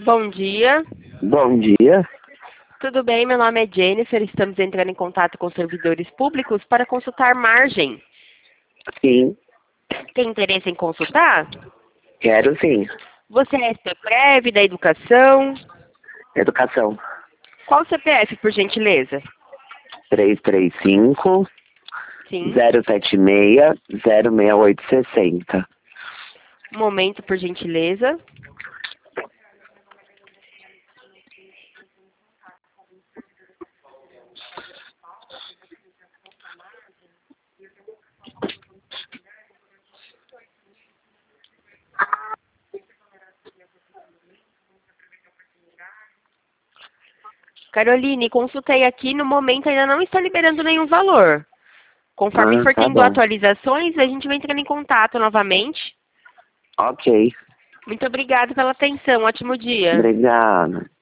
Bom dia. Bom dia. Tudo bem? Meu nome é Jennifer. Estamos entrando em contato com servidores públicos para consultar margem. Sim, Tem interesse em consultar? quero sim. Você é SPPrev da Educação? Educação. Qual o CPF, por gentileza? 335 Sim. 076 06860. Um momento, por gentileza. Caroline, consultei aqui, no momento ainda não está liberando nenhum valor. Conforme for Tá tendo bom. atualizações, a gente vai entrando em contato novamente. Ok. Muito obrigada pela atenção. Ótimo dia. Obrigado.